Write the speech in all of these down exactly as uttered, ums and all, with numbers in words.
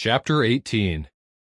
Chapter eighteen.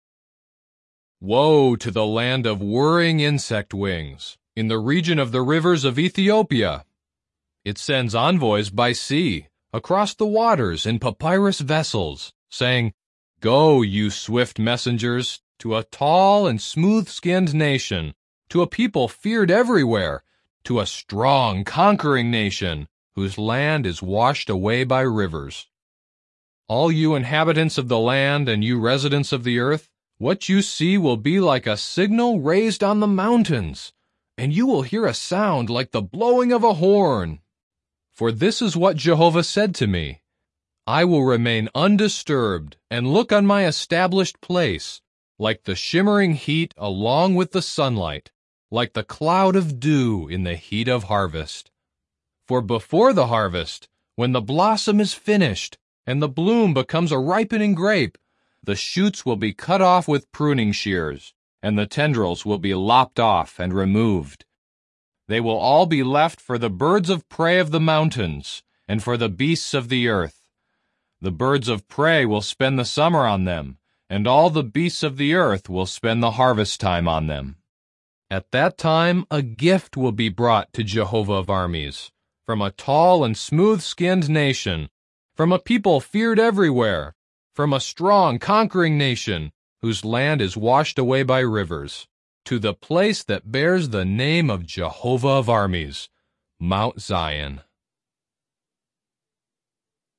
Woe to the land of whirring insect wings, in the region of the rivers of Ethiopia! It sends envoys by sea, across the waters in papyrus vessels, saying, Go, you swift messengers, to a tall and smooth-skinned nation, to a people feared everywhere, to a strong, conquering nation, whose land is washed away by rivers. All you inhabitants of the land and you residents of the earth, what you see will be like a signal raised on the mountains, and you will hear a sound like the blowing of a horn. For this is what Jehovah said to me, I will remain undisturbed and look on my established place, like the shimmering heat along with the sunlight, like the cloud of dew in the heat of harvest. For before the harvest, when the blossom is finished, and the bloom becomes a ripening grape, the shoots will be cut off with pruning shears, and the tendrils will be lopped off and removed. They will all be left for the birds of prey of the mountains, and for the beasts of the earth. The birds of prey will spend the summer on them, and all the beasts of the earth will spend the harvest time on them. At that time a gift will be brought to Jehovah of armies, from a tall and smooth-skinned nation, from a people feared everywhere, from a strong, conquering nation, whose land is washed away by rivers, to the place that bears the name of Jehovah of armies, Mount Zion.